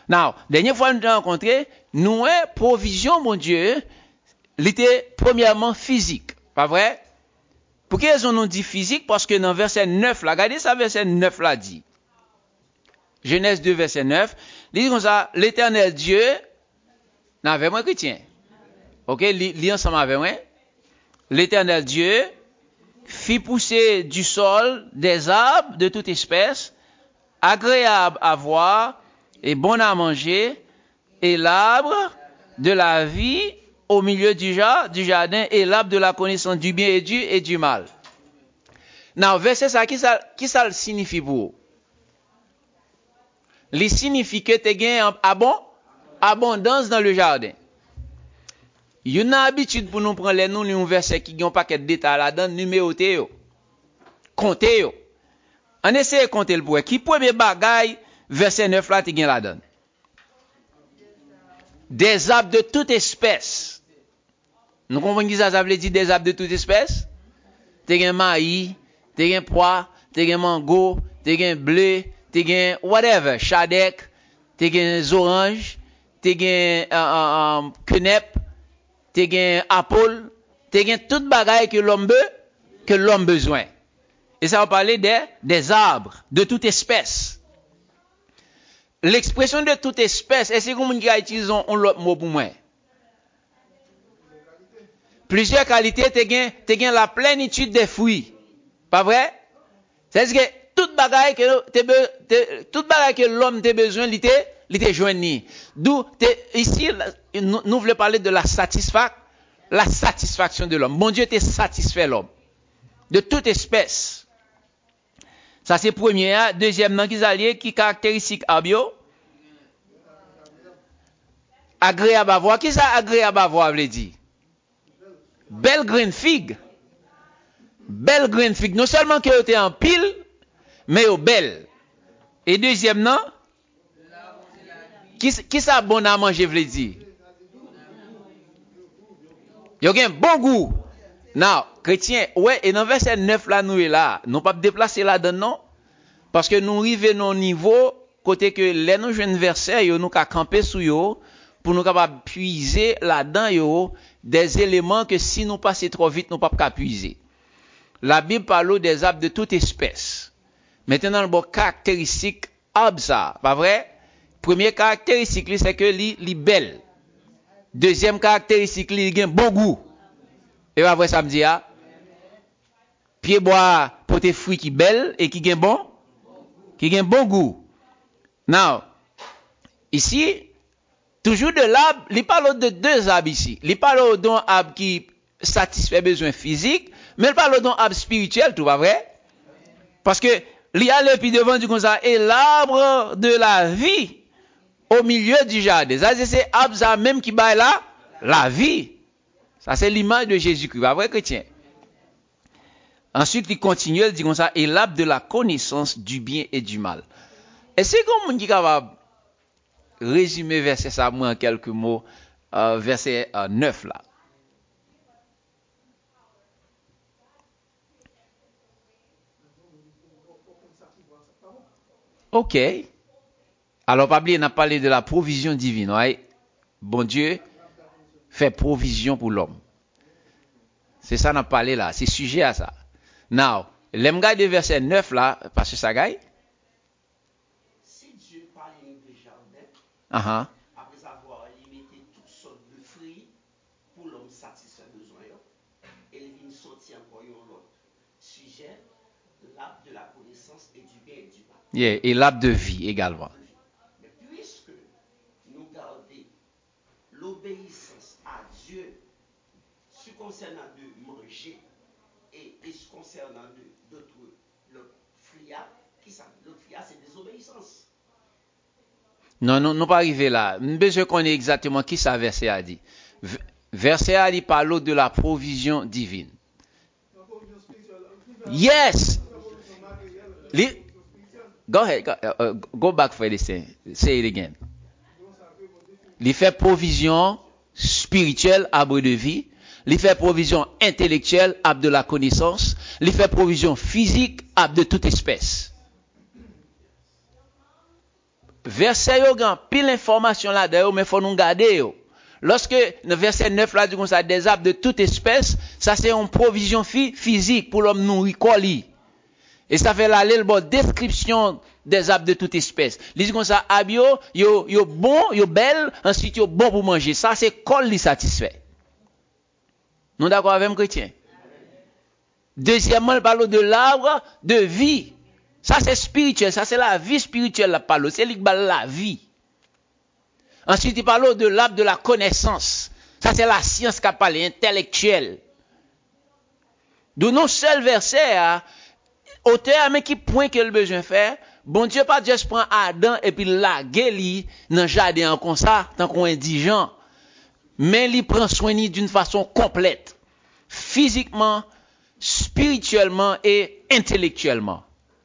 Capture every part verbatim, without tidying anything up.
Now, dernière fois nous avons rencontré, nous avons provision, mon Dieu, l'était premièrement physique. Pas vrai? Pour quelle raison on dit physique? Parce que dans verset neuf, là, regardez ça, verset neuf là dit. Genèse deux, verset neuf. Il dit comme ça, l'éternel Dieu, n'avait moins chrétien. Ok, lis ensemble avec moi. L'éternel Dieu fit pousser du sol des arbres de toute espèce, agréables à voir et bons à manger, et l'arbre de la vie au milieu du jardin, et l'arbre de la connaissance du bien et du, et du mal. Now, verset ça, qui ça, qui ça signifie pour vous? Il signifie que tu as abond, abondance dans le jardin. Il y a une habitude pour nous prendre les noms d'un verset qui a un paquet de détails là-dedans, numéroter yo. Compter yo. On essaie de compter le pour. Qui premier bagaille, verset neuf là, tu as là-dedans? Des arbres de toute espèce. Nous comprenons que ça veut dire des arbres de toute espèce? Tu as un maïs, tu as un pois, tu as un mango, tu as un blé, tu as un whatever, chadek, tu as un orange, tu as un quenep, tu as un apple, tu as toute bagaille que l'homme veut, que l'homme besoin. Et ça va parler des, des arbres de toute espèce. L'expression de toute espèce, est-ce que vous utilisez un autre mot pour moi? Plusieurs qualités, tu as la plénitude des fruits. Pas vrai? C'est-à-dire que toute bagaille que, toute bagaille que l'homme a besoin, il te joint. D'où, ici, nous, nous voulons parler de la satisfaction, la satisfaction de l'homme. Mon Dieu te satisfait l'homme. De toute espèce. Ça, c'est premier. Deuxièmement, qui alliés, qui caractéristique abio? Agréable à voir. Qui ça agréable à voir, veut dire? Belle green fig. Belle green fig. Non seulement que tu es en pile, mais au belle. Et deuxièmement, qui, qui ça bon à manger, veut dire? Il y a un bon goût. Now, chrétien, ouais, et dans verset neuf là, nous est là. Nous pas déplacer là-dedans, non? Parce que nous arrivons au niveau, côté que les nous jeunes versets, yo, nous ka camper sous yo, pour nous capable puiser là-dedans, yo, des éléments que si nous passons trop vite, nous pas capable puiser. La Bible parle des arbres de toute espèce. Maintenant, le bon caractéristique, arbre ça, pas vrai? Première caractéristique, c'est que li, li belle. Deuxième caractéristique, li a un bon goût. Et pas vrai, ça me dit, ah? Pied bois, pour tes fruits qui belle et qui gagne bon, qui gagne bon goût. Now, ici, toujours de l'arbre, il parle de deux arbres ici. Il parle d'un arbre qui satisfait besoin physique, mais il parle d'un arbre spirituel, tout va vrai? Parce que, il y a le pied devant du comme ça, et l'arbre de la vie au milieu du jardin. Ça, c'est l'arbre ça même qui baille là, la vie. Ça, c'est l'image de Jésus-Christ, pas vrai, chrétien? Ensuite, il continue, il dit comme ça, et l'arbre de la connaissance du bien et du mal. Est-ce que vous qui capable résumer verset ça moi en quelques mots, euh, verset euh, neuf là? Ok. Alors, pas oublier, on a parlé de la provision divine, ouais? Bon Dieu fait provision pour l'homme. C'est ça qu'on a parlé là, c'est sujet à ça. Now, l'aime de verset neuf là, parce que ça gagne. Si Dieu parlait de jardin, uh-huh. après avoir limité toutes sortes de fruits pour l'homme satisfaire besoin, et il vient sortir encore un autre sujet, l'arbre de la connaissance et du bien et du mal. Yeah, et l'arbre de vie également. Mais puisque nous gardons l'obéissance à Dieu, ce concernant de manger et, et ce concernant d'autres, le fria, qui ça? Le fria, c'est désobéissance. Non, non, non pas arriver là. Nous besoin connaître exactement qui ça verset a dit. Verset a dit parle de la provision divine. Yes. Go ahead. Go, uh, go back for this. Say it again. Il fait provision spirituelle, arbre de vie. Il fait provision intellectuelle, arbre de la connaissance. Il fait provision physique, arbre de toute espèce. verset yo gan pile information là dedans mais faut nous garder yo. Lorsque le verset neuf là dit comme ça des arbres de toute espèce, ça c'est une provision physique pour l'homme nourrir coli. Et ça fait là le bon description des arbres de toute espèce. Il dit comme ça arbre yo yo yo bon, yo belle, ensuite yo bon pour manger. Ça c'est col li satisfait. Nous d'accord avec chrétien. Deuxièmement, il parle de l'arbre de vie. Ça, c'est spirituel. Ça, c'est la vie spirituelle, la parole. C'est la vie. Ensuite, il parle de l'arbre de la connaissance. Ça, c'est la science qui a parlé, intellectuelle. De nos seuls versets, hein, auteur, mais qui point que le besoin faire, bon Dieu, pas juste prend Adam et puis la guéli dans le jardin comme ça, tant qu'on indigent. Mais il prend soin d'une façon complète. Physiquement, spirituellement et intellectuellement.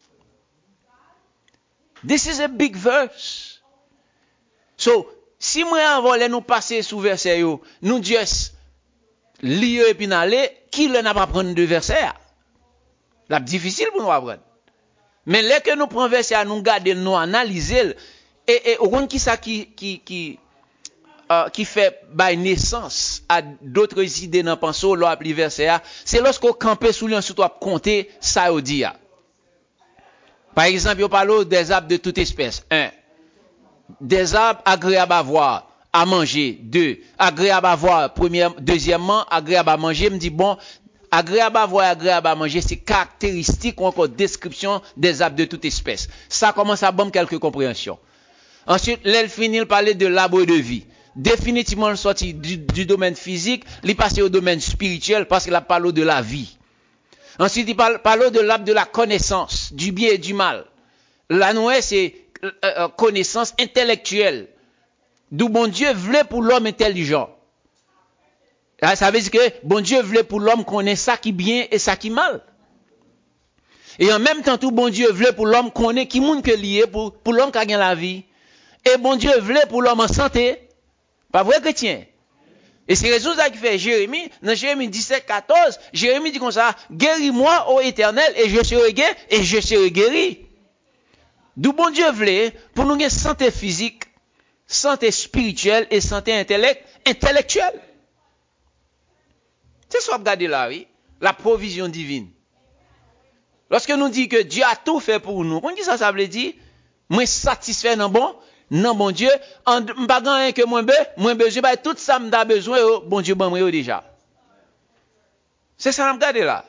This is a big verse. So, si moi avant nous passer sous verset yo, nous juste lire et puis n'aller, qui le n'a pas prendre de verset? La difficile pour nous apprendre. Mais là que nous prenons verset, nous garder, nous analyser, et et au compte qui ça qui qui qui uh, qui fait by naissance à d'autres idées dans penser lors appli verset, c'est lorsqu'on campe sous lui ensuite on compter ça au dit. Par exemple, on parle des arbres de toute espèce. Un, des arbres agréables à voir, à manger. Deux, agréables à voir. Premièrement, deuxièmement, agréables à manger. Me dit bon, agréable à voir, agréable à manger, c'est caractéristique ou encore description des arbres de toute espèce. Ça commence à bomber quelques compréhensions. Ensuite, l'elle finit de parler de l'arbre de vie. Définitivement, le sorti du, du domaine physique, il passe au domaine spirituel parce qu'il a parlé de la vie. Ensuite, il parle, parle de l'arbre de la connaissance, du bien et du mal. La noix, c'est euh, euh, connaissance intellectuelle. D'où bon Dieu voulait pour l'homme intelligent. Là, ça veut dire que bon Dieu voulait pour l'homme connaître ça qui bien et ça qui mal. Et en même temps, tout bon Dieu voulait pour l'homme connaître qui monde que lié pour, pour l'homme qui a gagné la vie. Et bon Dieu voulait pour l'homme en santé. Pas vrai chrétien? Et c'est raison ça qui fait Jérémie, dans Jérémie dix-sept, quatorze, Jérémie dit comme ça, guéris-moi, ô Éternel, et je serai guéri, et je serai guéri. D'où bon Dieu voulait, pour nous gagner santé physique, santé spirituelle et santé intellect, intellectuelle. C'est ce qu'on regarde là, oui, la provision divine. Lorsque nous dit que Dieu a tout fait pour nous, on dit ça, ça veut dire, moi satisfait non bon, non bon Dieu, en pas rien que moi be, moi besoin bah tout ça m'da besoin bon Dieu bon moi déjà. C'est ça on regarde là.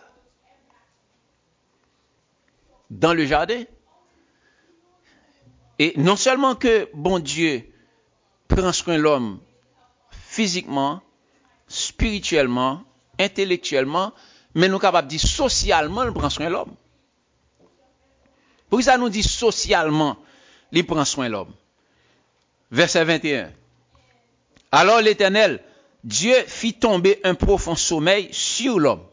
Dans le jardin. Et non seulement que bon Dieu prend soin de l'homme physiquement, spirituellement, intellectuellement, mais nous capable de dire socialement, il prend soin de l'homme. Pour ça nous dit socialement, il prend soin de l'homme. Verset vingt et un. Alors l'Éternel, Dieu fit tomber un profond sommeil sur l'homme,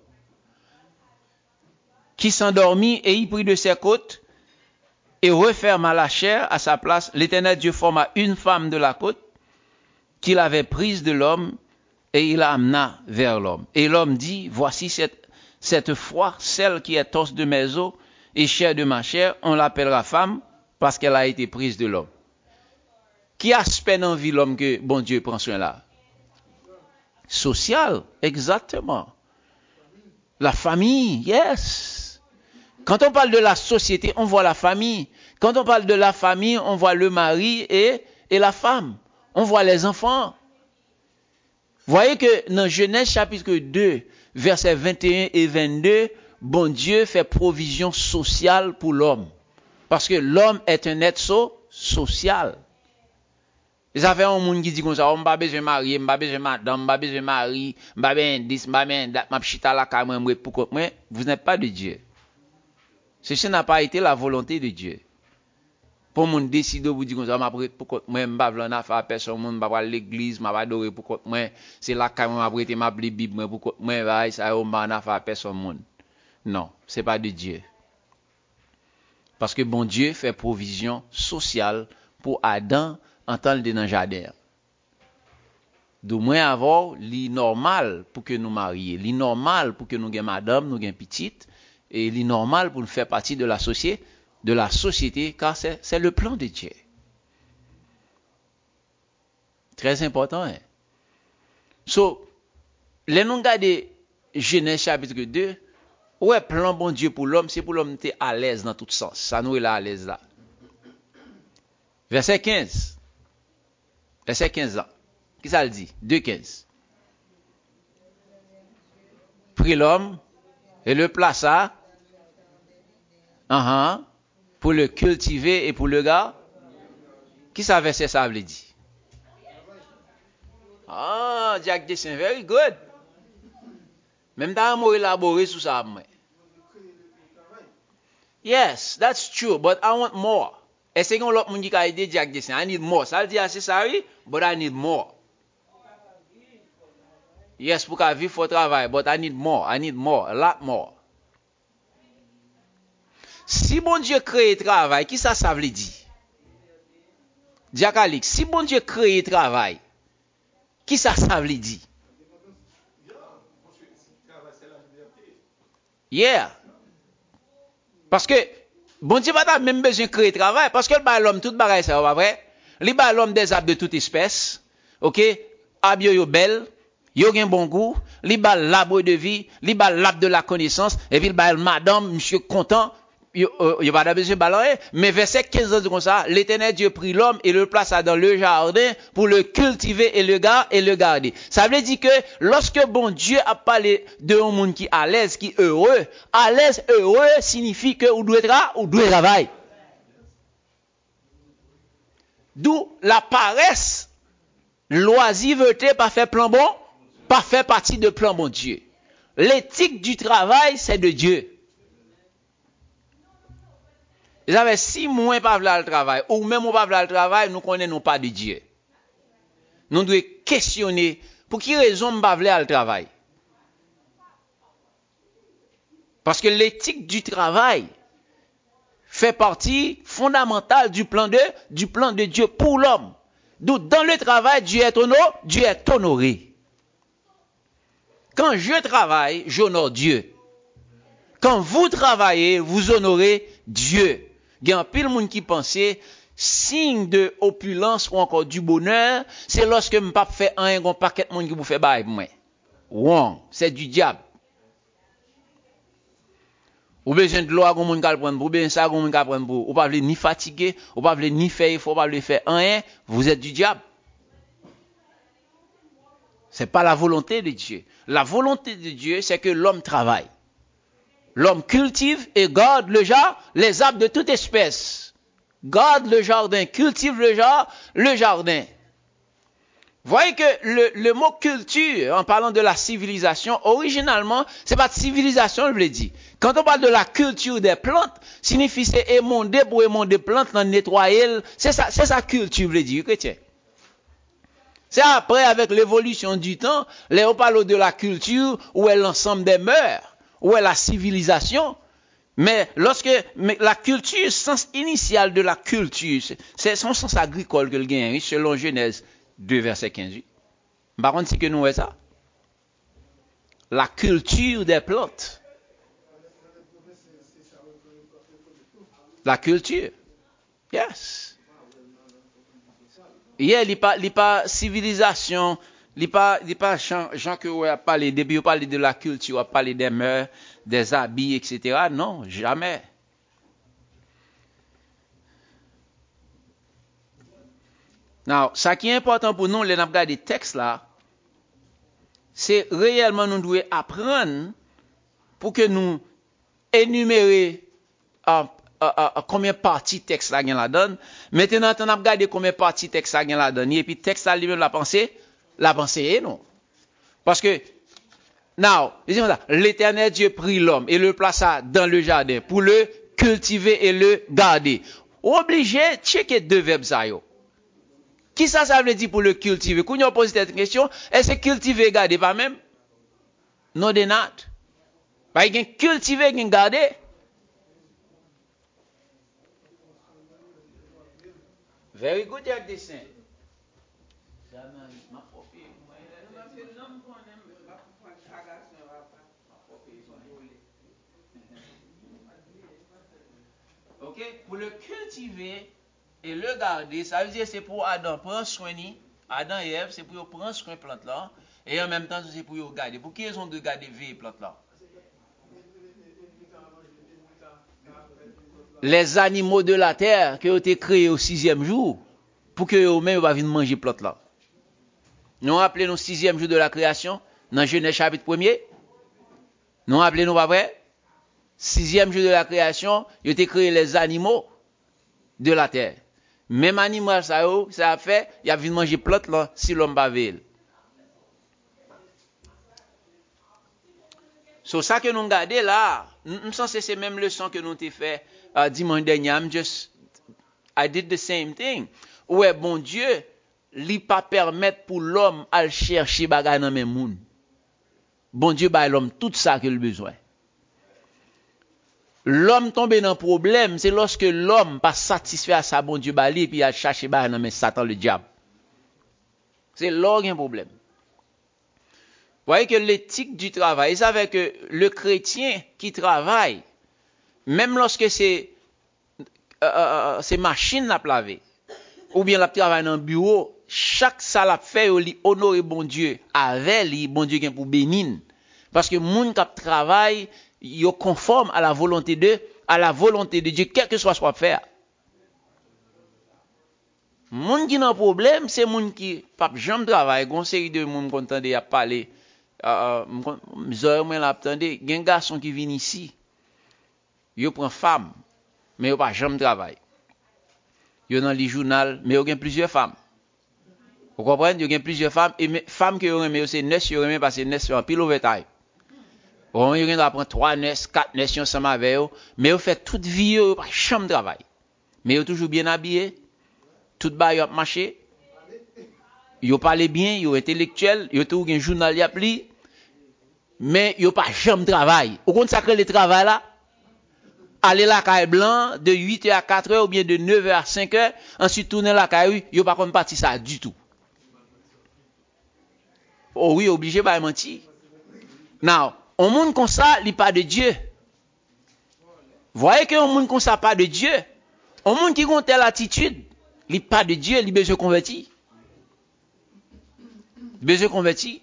qui s'endormit et y prit de ses côtes et referma la chair à sa place. L'Éternel Dieu forma une femme de la côte qu'il avait prise de l'homme et il la amena vers l'homme. Et l'homme dit, voici cette, cette fois, celle qui est os de mes os et chair de ma chair, on l'appellera femme parce qu'elle a été prise de l'homme. Qui aspect dans la vie l'homme que bon Dieu prend soin là? Social, exactement. La famille, yes. Quand on parle de la société, on voit la famille. Quand on parle de la famille, on voit le mari et, et la femme. On voit les enfants. Vous voyez que dans Genèse chapitre deux, versets vingt et un et vingt-deux, bon Dieu fait provision sociale pour l'homme. Parce que l'homme est un être so, social. Ça fait un monde qui dit comme ça, on m'a besoin de marier, m'a besoin de madame, m'a besoin de mari, m'a besoin de dis, m'a besoin de m'a chita la caméra, pourquoi, mais vous n'êtes pas de Dieu. Ceci n'a pas été la volonté de Dieu. Pour mon décider vous dire comme ça, m'a pourquoi, moi, m'a pas en faire personne, monde, m'a pas l'église, m'a pas adorer, pourquoi, moi, c'est la caméra, m'a prêté, m'a pris Bible, pourquoi, moi, va, ça, on m'a en faire personne, monde. Non, c'est pas de Dieu. Parce que bon Dieu fait provision sociale pour Adam, en tant que dans le jardin. Du moins avant, li normal pour que nous marions, li normal pour que nous ayons madame, nous ayons petite, et li normal pour nous faire partie de la société, de la société, car c'est, c'est le plan de Dieu. Très important. Hein? So, les nous regardons Genèse chapitre deux, ouais, plan bon Dieu pour l'homme, c'est pour l'homme être à l'aise dans tout sens. Ça nous est là à l'aise là. Verset quinze. Verset quinze là. Qui ça le dit? deux quinze. Prit l'homme et le plaça uh-huh, pour le cultiver et pour le garder. Qui ça verset ça veut dire? Ah, Jack Dessin, very good. Même dans moi élaboré sur ça. Yes, that's true, but I want more. Est-ce qu'on l'autre monde qui a aidé Jack Dessin? I need more. Ça veut dire c'est ça, oui, but I need more. Yes, pour qu'à vivre faut travail, but I need more. I need more, a lot more. Si bon Dieu crée travail, qui ça ça veut dire? Jack Alix, si bon Dieu crée travail, qui ça ça veut dire? Yeah. Parce que bon Dieu pas même besoin de créer travail parce que le ba l'homme tout bagaille ça pas vrai. Li ba l'homme des arbres de toute espèce. OK? Arbre yo belle, yo gen bon goût, li ba l'arbre de vie, li ba l'arbre de la connaissance et puis le ba madame monsieur content. Il n'y a pas besoin de ballon, mais verset quinze dit comme ça, l'Éternel Dieu prit l'homme et le plaça dans le jardin pour le cultiver et le garder et le garder. Ça veut dire que lorsque bon Dieu a parlé de un monde qui est à l'aise, qui est heureux, à l'aise, heureux signifie que ou doit tra ou doit travailler. D'où la paresse, l'oisiveté pas fait plan bon, pas fait partie de plan bon Dieu. L'éthique du travail, c'est de Dieu. Ils avaient si moins pas vouloir le travail, ou même on pas vouloir le travail, nous connaissons pas de Dieu. Nous devons questionner pour qui raison on pas vouloir le travail. Parce que l'éthique du travail fait partie fondamentale du plan de, du plan de Dieu pour l'homme. Donc dans le travail, Dieu est honoré, Dieu est honoré. Quand je travaille, j'honore Dieu. Quand vous travaillez, vous honorez Dieu. Il y a un pile monde qui pensait signe de opulence ou encore du bonheur, c'est lorsque me pas fait un gon paquet monde qui vous fait bail moi. Wrong, c'est du diable. Ou besoin de l'eau gon monde qui prendre, ou besoin ça gon monde qui prendre pour, ou pas vle ni fatigué, ou pas vle ni faire, il faut pas le faire rien, vous êtes du diable. C'est pas la volonté de Dieu. La volonté de Dieu, c'est que l'homme travaille. L'homme cultive et garde le jardin, les arbres de toute espèce. Garde le jardin, cultive le jardin, le jardin. Voyez que le, le mot culture, en parlant de la civilisation, originalement, c'est pas de civilisation, je vous l'ai dit. Quand on parle de la culture des plantes, signifie c'est émonder pour émonder plantes, dans nettoyer, c'est ça, c'est ça culture, je vous l'ai dit, chrétien. C'est après, avec l'évolution du temps, là, on parle de la culture, où est l'ensemble des mœurs. Où est la civilisation? Mais lorsque mais la culture, sens initial de la culture, c'est son sens agricole que le gagne, selon Genèse deux, verset quinze. Par contre, c'est que nous est ça. La culture des plantes. La culture. Yes. Hier, il n'y a pas, pas civilisation. Il n'y a pas gens que vous avez parlé, depuis vous parlez de la culture, vous avez parlé des mœurs, des habits, et cetera. Non, jamais. Now, ce qui est important pour nous, les nous regarder des textes là, c'est réellement nous devons apprendre pour que nous énumérer uh, uh, uh, combien de parties texte là la donne. Maintenant, on a regardé combien de parties texte là la donne. Et puis texte là lui-même la pensée, la pensée non. Parce que, now, l'Éternel Dieu prit l'homme et le plaça dans le jardin pour le cultiver et le garder. Obligé, checker deux verbes ça yo. Qui ça, ça veut dire pour le cultiver? Quand on pose cette question, est-ce que cultiver et garder pas même? Non, de not. Parce qu'il y a cultiver et garder. Very good, Jack Dessin. Ok, pour le cultiver et le garder, ça veut dire c'est pour Adam prendre soin Adam et Ève, c'est pour prendre soin de plante là, et en même temps, c'est pour regarder. Pour qui ils ont de garder vie plante là? Les animaux de la terre qui ont été créés au sixième jour, pour que eux-mêmes ne viennent manger plante là. Nous rappelons le sixième jour de la création, dans Genèse chapitre premier. Nous rappelons, pas vrai? Sixième jour de la création, ils ont été créés les animaux de la terre. Même animal, ça, ça a fait, il a vu manger plante là, si l'homme pas veille. So, ça que nous regardons là, nous sens c'est même leçon que nous avons fait uh, dimanche dernier. I'm just, I did the same thing. Ouais, bon Dieu, li pas permettre pour l'homme à chercher bagay dans même monde. Bon Dieu ba l'homme tout ça qu'il a besoin. L'homme tombe dans problème, c'est lorsque l'homme pas satisfait à sa bon Dieu ba li et puis il chercher bagay dans même Satan le diable. C'est là qu'il y a un problème. Vous voyez que l'éthique du travail, ça veut que le chrétien qui travaille, même lorsque c'est euh, euh, c'est machine la laver, ou bien la travaille dans le bureau, chaque ça la fait li honorer bon Dieu avec lui, bon Dieu qui pour bénir. Parce que moun qui travaille, yo conforme à la volonté de à la volonté de Dieu, quel que soit ce qu'on fait. Moun qui n'a problème, c'est moun qui pas jamais travaille, gon série de moun content de parler. Euh, m'zoy moi l'attendé, gen garçon qui vient ici. Yo prend femme, mais yo pas jamais travail. Yo dans les journaux, mais yo gen plusieurs femmes. Vous comprenez? Yo gen plusieurs femmes et femmes que yo mais c'est neuf yo parce que neuf en pile overtime. Bon, yo gen prend trois neuf, quatre neuf ensemble avec yo, mais yo fait toute vie yo pas jamais travail. Mais yo toujours bien habillé, tout ba yo marché. Yo parle bien, yo intellectuel, yo tout gen journal y a pli. Mais yo pas jamais travail. Ou consacrer le travail là? Aller la caille blanc de huit heures à quatre heures ou bien de neuf heures à cinq heures, ensuite tourner la caille, yo pas comme parti ça du tout. Oh oui, obligé pas mentir. Now, on monde comme ça, il pas de Dieu. Voyez que on monde comme ça pas de Dieu. On monde qui ont telle attitude, il pas de Dieu, il besoin convertir. Besoin convertir.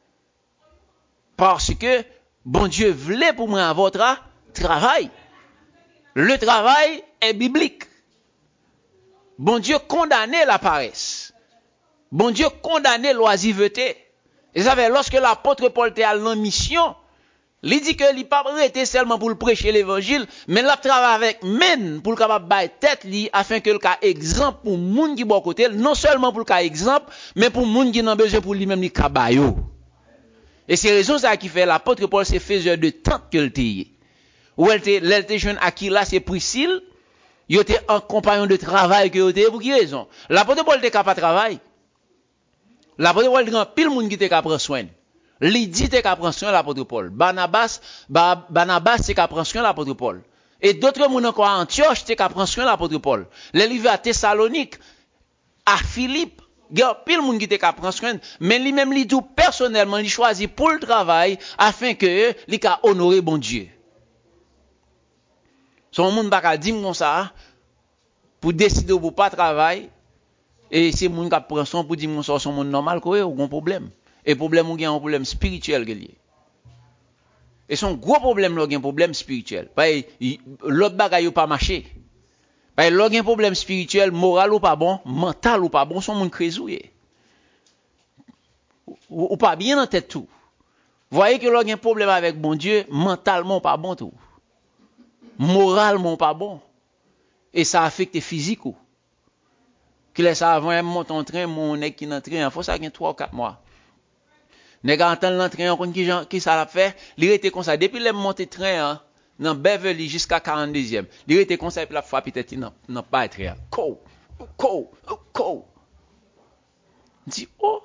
Parce que bon Dieu voulait pour moi votre travail. Le travail est biblique. Bon Dieu condamnait la paresse. Bon Dieu condamnait l'oisiveté. Et ça fait lorsque l'apôtre Paul était à la mission, il dit que il pas arrêté seulement pour le prêcher l'évangile, mais l'a travaillé avec men pour le capable bailler tête li afin que le cas exemple pour monde qui bon côté, non seulement pour le cas exemple, mais pour monde qui n'a besoin pour lui-même li kabayo. Et c'est raison ça qui fait l'apôtre Paul c'est faiseur de tente que le était. Ou elle était l'était jeune Aquila c'est Priscille, il était un compagnon de travail que était pour qui raison? L'apôtre Paul était capable de travailler. L'apôtre Paul grand pile monde qui était capable prendre soin. Li dit était capable prendre soin l'apôtre Paul. Barnabas ba, Barnabas était capable prendre soin l'apôtre Paul. Et d'autres monde encore à Antioche était capable prendre soin l'apôtre Paul. Les livres à Thessalonique, à Philippe, il y a pile monde qui était capable prendre soin, mais lui même lui tout personnellement, il choisit pour le travail afin que lui ca honorer bon Dieu. Son monde pas dire comme ça pour décider pour pas travailler et c'est monde qui prend son pour dire mon ça son monde normal quoi ou un problème. Et problème ou un problème spirituel que lié. Et son gros problème là un problème spirituel. Parce l'autre bagaille pas marché. Parce l'autre un problème spirituel, moral ou pas bon, mental ou pas bon, son monde crésouillé. Ou, ou pas bien dans tête tout. Voyez que l'autre un problème avec bon Dieu, mentalement pas bon tout. Moralement pas bon. Et ça affecte physique ou. Que laisse avant monte en train, mon nez qui n'entre en faut ça gagne trois ou quatre mois. Nèg entend l'entrain on qui qui ça l'a fait, il était comme ça depuis les monter train dans Beverly jusqu'à quarante-deuxième. Il était comme ça puis la fois peut-être non non pas train. Co co co. Dit oh.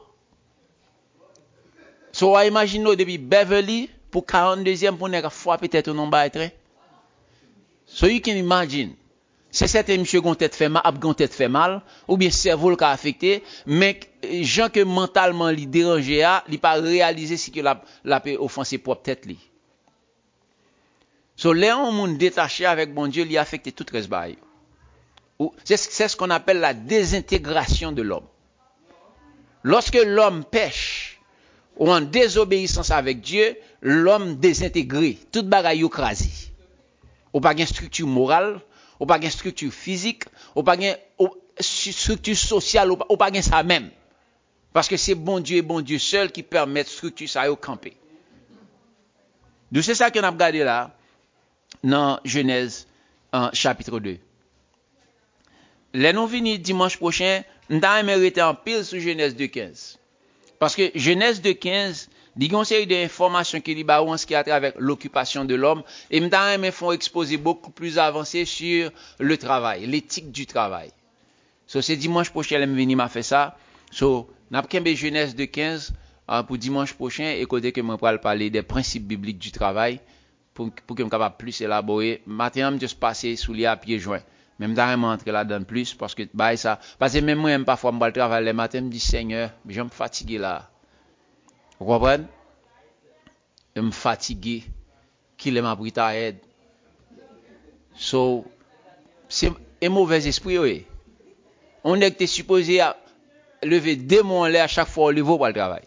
So imagine depuis Beverly pour quarante-deuxième pour nèg fois peut-être non pas train. So you can imagine. C'est certain monsieur gon tête fait mal, a gon tête fait mal ou bien cerveau qui a affecté, mais gens que mentalement li dérangé a, li pas réaliser si que la la peut offenser propre tête li. So les on monde détaché avec bon Dieu, li affecté tout reste bail. C'est c'est ce qu'on appelle la désintégration de l'homme. Lorsque l'homme pêche ou en désobéissance avec Dieu, l'homme désintégré, toute bagaille écrasé. Ou pas une structure morale, ou pas une structure physique, ou pas une structure sociale, ou pas ça même. Parce que c'est bon Dieu et bon Dieu seul qui permet structure ça au camper. Donc c'est ça qu'on a regardé là dans Genèse en chapitre deux. Les nous venus dimanche prochain, nous allons mériter en pile sur Genèse deux quinze. Parce que Genèse deux quinze, il y a une série d'informations qui est en ce qui a trait avec l'occupation de l'homme, et nous allons faire exposer beaucoup plus avancé sur le travail, l'éthique du travail. So c'est dimanche prochain, nous venons m'a fait ça. So nous avons Genèse deux quinze uh, pour dimanche prochain, et côté que moi vais parler des principes bibliques du travail pour pour que je capable plus élaborer. Maintenant, je juste passer sous les à pieds joints. Même d'ailleurs entrer là-dedans plus parce que bah ça parce que même moi même parfois me travailler le matin me dit Seigneur, je me fatigué là. Vous comprenez? Je me fatigué qui le m'a pris ta aide. So c'est un mauvais esprit oui. On est supposé à lever démon là à chaque fois au niveau pour le travail.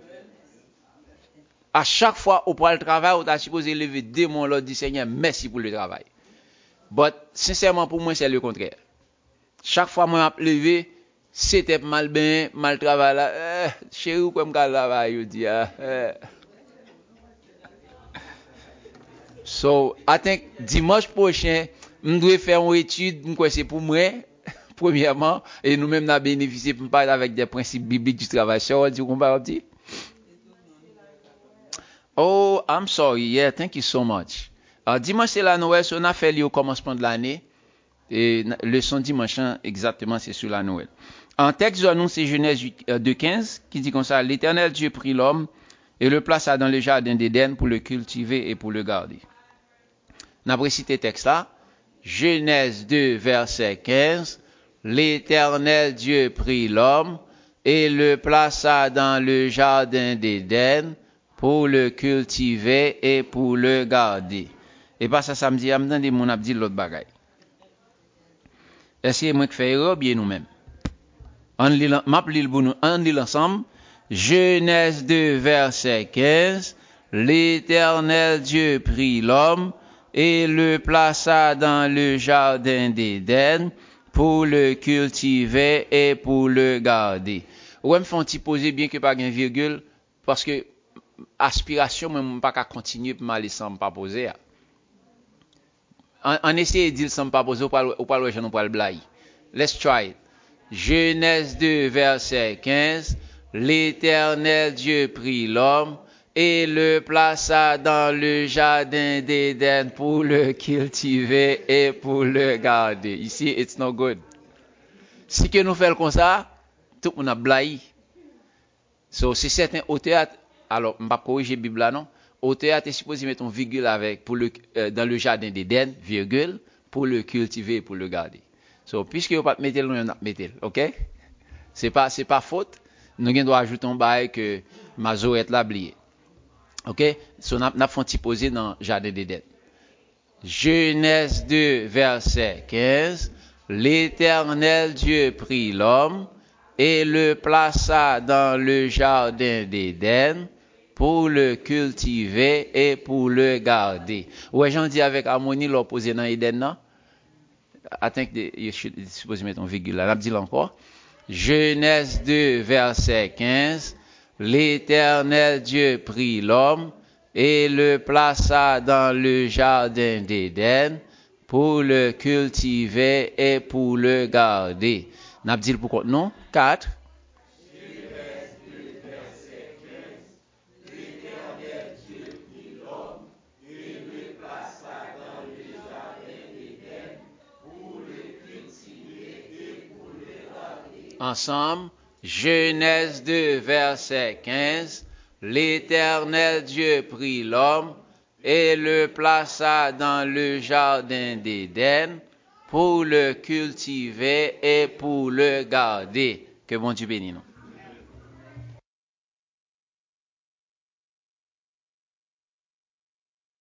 À chaque fois au pour le travail, on est supposé lever démon là dit Seigneur, merci pour le travail. But sincèrement pour moi c'est le contraire. Chaque fois moi je levé, c'était mal bien, mal travail là, euh, chéri comme ça là yo dit ah. Euh. So, I think dimanche prochain, je dois faire une étude, c'est pour moi premièrement et nous-mêmes n'a bénéficié pour parler avec des principes bibliques du travail. So, tu comprends petit? Oh, I'm sorry. Yeah, thank you so much. Uh, dimanche c'est la Noël, so on a fait au commencement de l'année. Et leçon dimanche exactement c'est sur la Noël. En texte, j'annonce c'est Genèse deux quinze qui dit comme ça, l'Éternel Dieu prit l'homme et le plaça dans le jardin d'Éden pour le cultiver et pour le garder. On a cité texte là. Genèse deux verset quinze, l'Éternel Dieu prit l'homme et le plaça dans le jardin d'Éden pour le cultiver et pour le garder. Et pas ça samedi, amdan de mon abdi l'autre bagaille. Est-ce que moi qui fais erreur bien nous-mêmes? On lit ensemble. Genèse deux verset quinze. L'Éternel Dieu prit l'homme et le plaça dans le jardin d'Éden pour le cultiver et pour le garder. Ou me font poser bien que pas une virgule parce que aspiration même pas qu'à continuer pour m'aller sans pas poser. On, on essaie de dire sans pas poser ou pas ou pas le gens pas le blague. Let's try it. Genèse deux verset quinze. L'Éternel Dieu prit l'homme et le plaça dans le jardin d'Éden pour le cultiver et pour le garder. Ici, it's no good. Si que nous faisons comme ça, tout le monde a blague. So, si certains auteurs, alors, je ne vais pas corriger la Bible là, non? Auteur est supposé mettre une virgule avec, pour le, euh, dans le jardin d'Éden, virgule, pour le cultiver et pour le garder. So, puisque vous ne pouvez pas mettre le, vous ne mettez le, ok? C'est pas, c'est pas faute. Nous devons ajouter un bail que Mazo est là, oublié. Ok? So, nous avons fait poser dans le jardin d'Éden. Genèse deux, verset quinze. L'Éternel Dieu prit l'homme et le plaça dans le jardin d'Éden pour le cultiver et pour le garder. Ouais, j'en dis avec harmonie l'opposé dans Éden, non? Attends que je suis supposé mettre un virgule là. On dit encore. Genèse deux, verset quinze. L'Éternel Dieu prit l'homme et le plaça dans le jardin d'Éden pour le cultiver et pour le garder. N'a dit pourquoi non? quatre. Ensemble, Genèse deux, verset quinze. L'Éternel Dieu prit l'homme et le plaça dans le jardin d'Éden pour le cultiver et pour le garder. Que bon Dieu bénisse nous.